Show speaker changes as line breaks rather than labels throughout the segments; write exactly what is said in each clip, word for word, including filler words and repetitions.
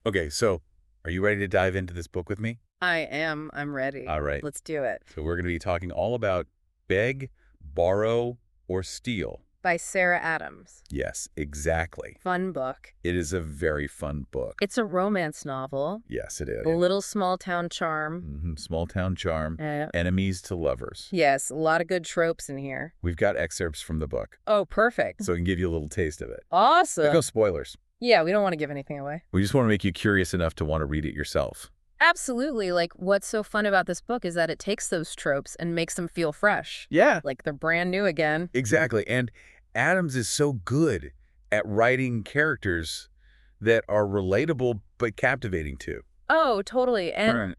Okay, so are you ready to dive into this book with me?
I am. I'm ready.
All right.
Let's do it.
So we're going to be talking all about beg, borrow, or steal.
By Sarah Adams.
Yes, exactly.
Fun book.
It is a very fun book.
It's a romance novel.
Yes, it is.
A little small town charm.
Mm-hmm. Small town charm.
Uh,
Enemies to lovers.
yes, a lot of good tropes in here.
We've got excerpts from the book,
Oh, perfect.
so we can give you a little taste of it.
Awesome.
No spoilers.
Yeah, we don't want to give anything away.
We just want to make you curious enough to want to read it yourself.
Absolutely. Like, what's so fun about this book is that it takes those tropes and makes them feel fresh.
Yeah.
Like they're brand new again.
Exactly. And Adams is so good at writing characters that are relatable but captivating too.
Oh, totally. And
Right.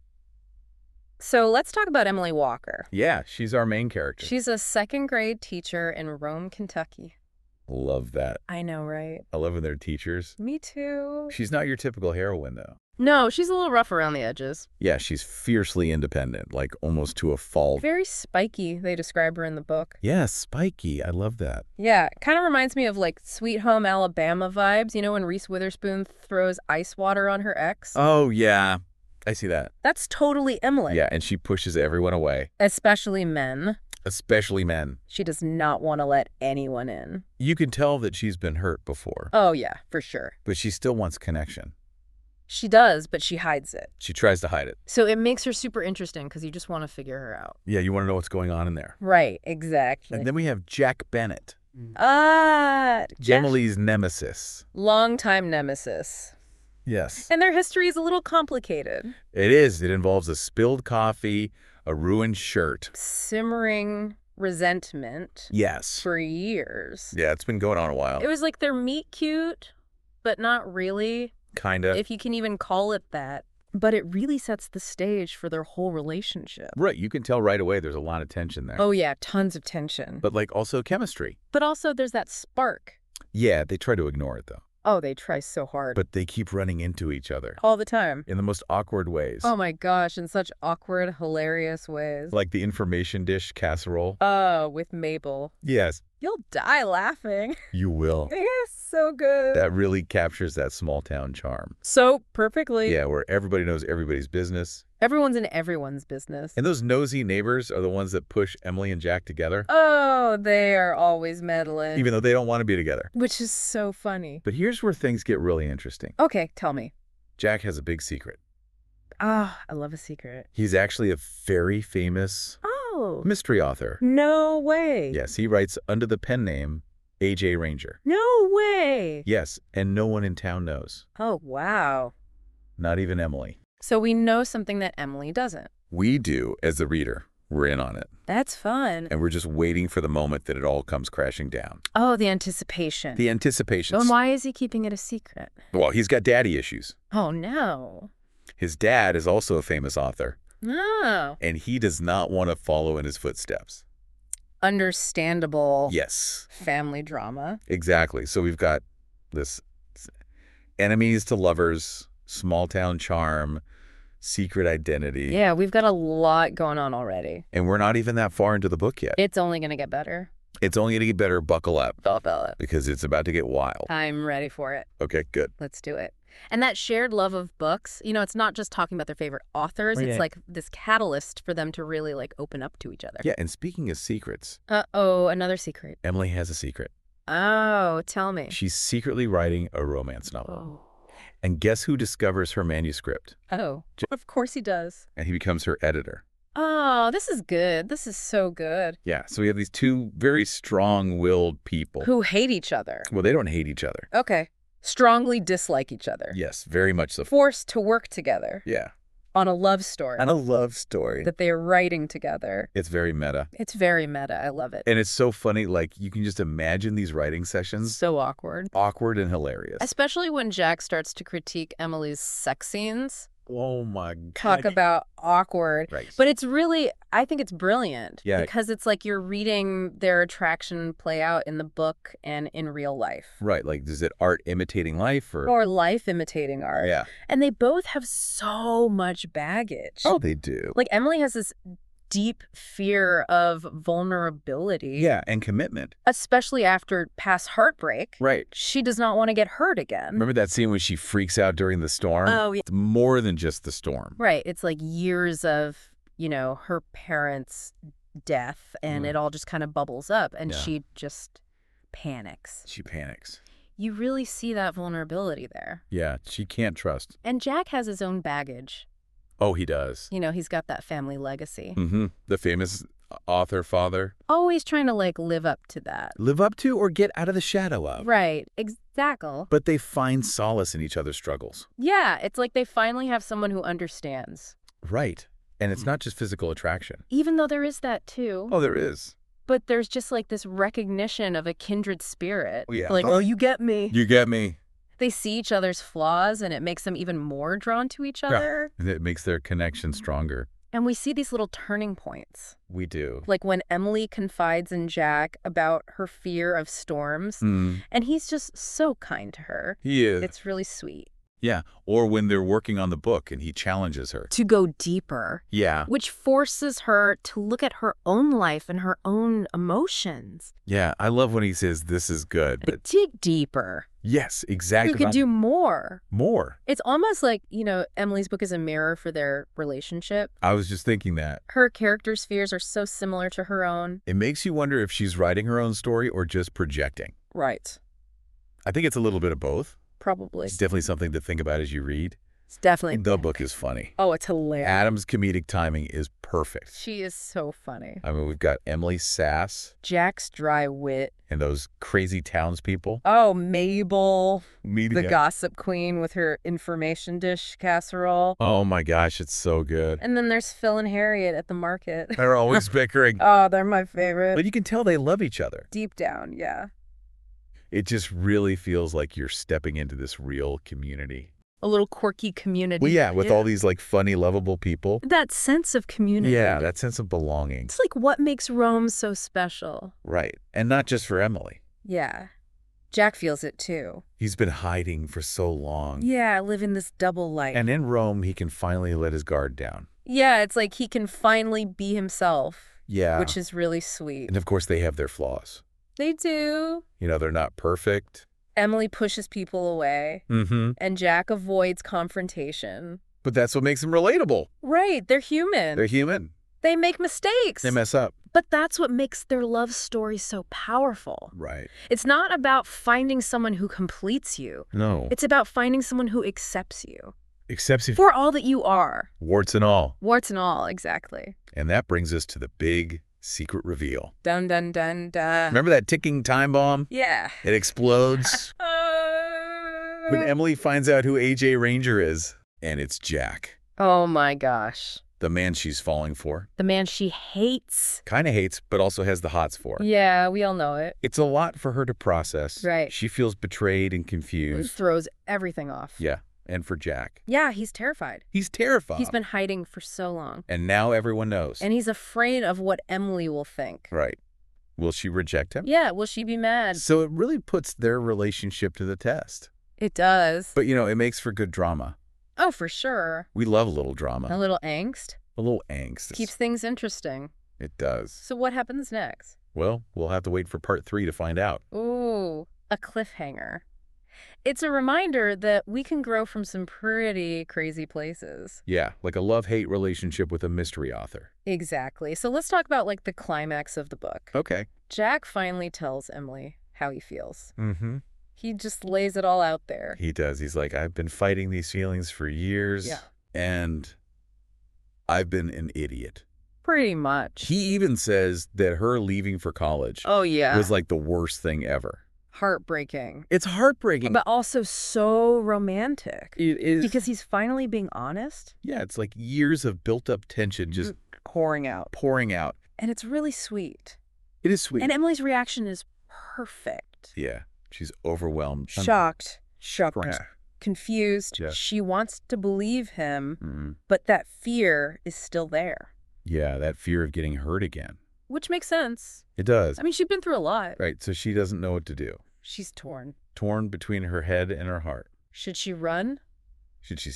so let's talk about Emily Walker.
Yeah, she's our main character.
She's a second grade teacher in Rome, Kentucky.
Love that.
I know, right?
I love when they're teachers.
Me too.
She's not your typical heroine, though.
No, she's a little rough around the edges.
Yeah, she's fiercely independent, like almost to a fault.
Very spiky, they describe her in the book.
Yeah, spiky. I love that.
Yeah, kind of reminds me of like Sweet Home Alabama vibes, you know, when Reese Witherspoon throws ice water on her ex.
Oh, yeah. I see that.
That's totally Emily.
Yeah, and she pushes everyone away,
Especially men.
especially men.
She does not want to let anyone in.
You can tell that she's been hurt before,
Oh, yeah, for sure.
but she still wants connection.
She does, but she hides it.
She tries to hide it.
So it makes her super interesting because you just want to figure her out.
Yeah, you want to know what's going on in there.
Right, exactly.
And then we have Jack Bennett,
Ah, Jack-
Emily's nemesis.
longtime nemesis.
Yes.
And their history is a little complicated.
It is. It involves a spilled coffee, a ruined shirt.
Simmering resentment
Yes.
for years.
Yeah, it's been going on a while.
It was like they're meet cute, but not really,
Kinda.
if you can even call it that. But it really sets the stage for their whole relationship.
Right, you can tell right away there's a lot of tension there.
Oh, yeah, tons of tension. But,
But like also chemistry.
but also there's that spark.
Yeah, they try to ignore it though.
Oh, they try so hard.
But they keep running into each other
all the time.
in the most awkward ways.
Oh my gosh, in such awkward, hilarious ways.
Like the information dish casserole.
Oh, with Mabel.
Yes,
You'll die laughing.
you will.
Yes, so good.
That really captures that small town charm.
So perfectly.
Yeah, where everybody knows everybody's business.
Everyone's in everyone's business.
And those nosy neighbors are the ones that push Emily and Jack together,
Oh, they are always meddling.
even though they don't want to be together.
Which is so funny.
But here's where things get really interesting.
Okay, tell me.
Jack has a big secret.
Ah, I love a secret.
He's actually a very famous
Oh,
mystery author.
no way.
Yes, he writes under the pen name A J Ranger.
No way.
Yes, and no one in town knows.
Oh, wow.
Not even Emily.
So we know something that Emily doesn't.
We do, as the reader. We're in on it.
That's fun.
And we're just waiting for the moment that it all comes crashing down.
Oh, the anticipation.
The anticipation.
Then why is he keeping it a secret?
Well, he's got daddy issues.
Oh, no.
His dad is also a famous author,
No.
and he does not want to follow in his footsteps.
Understandable.
Yes,
Family drama.
exactly. So we've got this enemies to lovers, small town charm, secret identity.
Yeah, we've got a lot going on already.
And we're not even that far into the book yet.
It's only going to get better.
It's only going to get better. Buckle up,
I'll feel it.
because it's about to get wild.
I'm ready for it.
Okay, good.
Let's do it. And that shared love of books, you know, it's not just talking about their favorite authors.
Right.
It's like this catalyst for them to really like open up to each other.
Yeah, and speaking of secrets,
Uh-oh, another secret.
Emily has a secret.
Oh, tell me.
She's secretly writing a romance novel.
Oh.
And guess who discovers her manuscript?
Oh, of course he does.
And he becomes her editor.
Oh, this is good. This is so good.
Yeah, so we have these two very strong-willed people.
Who hate each other.
Well, they don't hate each other.
Okay. Strongly dislike each other.
Yes, very much so.
Forced to work together
Yeah.
on a love story
And a love story.
that they are writing together.
It's very meta.
It's very meta. I love it.
And it's so funny, like, you can just imagine these writing sessions.
So awkward.
Awkward and hilarious.
Especially when Jack starts to critique Emily's sex scenes.
Oh, my God.
Talk about awkward.
Right.
But it's really, I think it's brilliant.
Yeah.
Because it's like you're reading their attraction play out in the book and in real life.
Right, like, is it art imitating life or...
Or life imitating art.
Yeah.
And they both have so much baggage.
Oh, they do.
Like Emily has this deep fear of vulnerability.
Yeah, and commitment.
Especially after past heartbreak.
Right.
She does not want to get hurt again.
Remember that scene when she freaks out during the storm?
Oh, yeah.
It's more than just the storm.
Right. It's like years of, you know, her parents' death, and
Mm.
it all just kind of bubbles up, and
Yeah.
she just panics.
She panics.
You really see that vulnerability there.
Yeah, she can't trust.
And Jack has his own baggage.
Oh, he does.
You know, he's got that family legacy.
Mm-hmm. The famous author father.
Always trying to, like, live up to that.
Live up to or get out of the shadow of.
Right. Exactly.
But they find solace in each other's struggles.
Yeah, it's like they finally have someone who understands.
Right. And it's not just physical attraction.
Even though there is that, too.
Oh, there is.
But there's just, like, this recognition of a kindred spirit.
Yeah.
Like, oh, you get me.
You get me.
They see each other's flaws, and it makes them even more drawn to each other.
And it makes their connection stronger.
And we see these little turning points.
We do.
Like when Emily confides in Jack about her fear of storms,
Mm.
and he's just so kind to her.
He is.
It's really sweet.
Yeah. Or when they're working on the book and he challenges her.
To go deeper.
Yeah.
Which forces her to look at her own life and her own emotions.
Yeah. I love when he says, this is good. But
Dig deeper.
yes, exactly.
You can do more.
more.
It's almost like, you know, Emily's book is a mirror for their relationship.
I was just thinking that.
Her character's fears are so similar to her own.
It makes you wonder if she's writing her own story or just projecting.
Right.
I think it's a little bit of both.
Probably.
It's definitely something to think about as you read.
It's definitely.
The book is funny.
Oh, it's hilarious.
Adam's comedic timing is perfect.
She is so funny.
I mean, we've got Emily Sass
Jack's dry wit.
and those crazy townspeople.
Oh, Mabel,
Media.
the gossip queen with her information dish casserole.
Oh my gosh, it's so good.
And then there's Phil and Harriet at the market.
They're always bickering.
Oh, they're my favorite.
But you can tell they love each other.
Deep down, yeah.
It just really feels like you're stepping into this real community.
A little quirky community.
Well, yeah, with all these like funny, lovable people.
That sense of community.
Yeah, that sense of belonging.
It's like what makes Rome so special.
Right. And not just for Emily.
Yeah. Jack feels it too.
He's been hiding for so long.
Yeah, living this double life.
And in Rome, he can finally let his guard down.
Yeah, it's like he can finally be himself.
Yeah.
Which is really sweet.
And of course, they have their flaws.
They do.
You know, they're not perfect.
Emily pushes people away,
Mm-hmm.
and Jack avoids confrontation.
But that's what makes them relatable.
Right, they're human.
They're human.
They make mistakes.
They mess up.
But that's what makes their love story so powerful.
Right.
It's not about finding someone who completes you.
No.
It's about finding someone who accepts you.
Accepts you.
For all that you are.
Warts and all.
Warts and all, exactly.
And that brings us to the big secret reveal.
Dun, dun, dun, dun.
Remember that ticking time bomb?
Yeah.
It explodes. When Emily finds out who A J Ranger is, and it's Jack,
Oh my gosh.
the man she's falling for.
The man she hates.
Kind of hates, but also has the hots for.
Yeah, we all know it.
It's a lot for her to process.
Right.
She feels betrayed and
It
confused.
throws everything off.
Yeah. And for Jack.
Yeah, he's terrified.
He's terrified.
He's been hiding for so long.
And now everyone knows.
And he's afraid of what Emily will think.
Right. Will she reject him?
Yeah, will she be mad?
So it really puts their relationship to the test.
It does.
But, you know, it makes for good drama.
Oh, for sure.
We love a little drama.
A little angst.
A little angst.
Keeps things interesting.
It does.
So what happens next?
Well, we'll have to wait for part three to find out.
Ooh, a cliffhanger. It's a reminder that we can grow from some pretty crazy places.
Yeah, like a love-hate relationship with a mystery author.
Exactly. So let's talk about, like, the climax of the book.
Okay.
Jack finally tells Emily how he feels.
Mm-hmm.
He just lays it all out there.
He does. He's like, I've been fighting these feelings for years.
Yeah.
And I've been an idiot.
Pretty much.
He even says that her leaving for college
Oh, yeah.
was like the worst thing ever.
Heartbreaking.
It's heartbreaking.
But also so romantic.
It is.
Because he's finally being honest.
Yeah, it's like years of built-up tension just
Pouring out.
pouring out.
And it's really sweet.
It is sweet.
And Emily's reaction is perfect.
Yeah, she's overwhelmed.
Shocked. Shocked.
Yeah.
Confused.
Yeah.
She wants to believe him,
Mm.
but that fear is still there.
Yeah, that fear of getting hurt again.
Which makes sense.
It does.
I mean, she's been through a lot.
Right, so she doesn't know what to do.
She's torn.
Torn between her head and her heart.
Should she run?
Should she stay?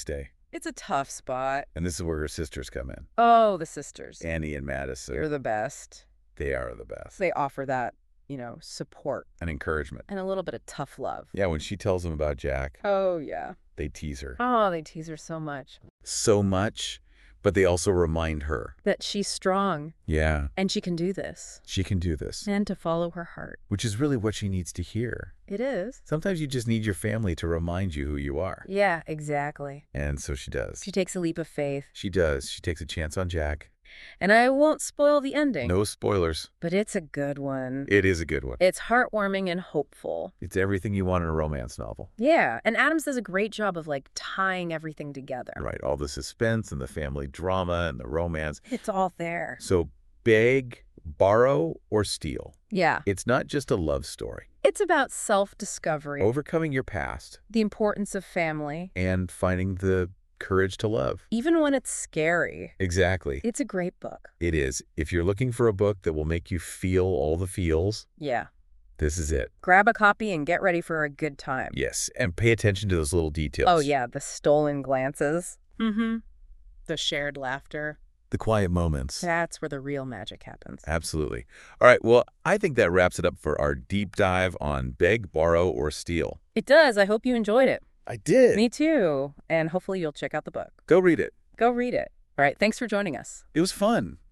It's a tough spot.
And this is where her sisters come in.
Oh, the sisters.
Annie and Madison.
You're the best.
They are the best.
They offer that, you know, support
And encouragement.
and a little bit of tough love.
Yeah, when she tells them about Jack,
Oh, yeah.
they tease her.
Oh, they tease her so much.
So much, but they also remind her.
That she's strong
Yeah,
and she can do this.
she can do this.
And to follow her heart.
Which is really what she needs to hear.
It is.
Sometimes you just need your family to remind you who you are.
Yeah, exactly.
And so she does.
She takes a leap of faith.
She does. She takes a chance on Jack.
And I won't spoil the ending.
No spoilers.
But it's a good one.
It is a good one.
It's heartwarming and hopeful.
It's everything you want in a romance novel.
Yeah, and Adams does a great job of, like, tying everything together.
Right, all the suspense and the family drama and the romance.
It's all there.
So beg, borrow, or steal.
Yeah.
It's not just a love story.
It's about self-discovery,
Overcoming your past
the importance of family,
and finding the courage to love.
even when it's scary.
Exactly.
It's a great book.
It is. If you're looking for a book that will make you feel all the feels,
Yeah.
this is it.
Grab a copy and get ready for a good time.
Yes, and pay attention to those little details.
Oh, yeah, the stolen glances. Mm-hmm. The shared laughter.
The quiet moments.
That's where the real magic happens.
Absolutely. All right, well, I think that wraps it up for our deep dive on Beg, Borrow, or Steal.
It does. I hope you enjoyed it.
I did.
Me too. And hopefully you'll check out the book.
Go read it.
Go read it. All right, thanks for joining us.
It was fun.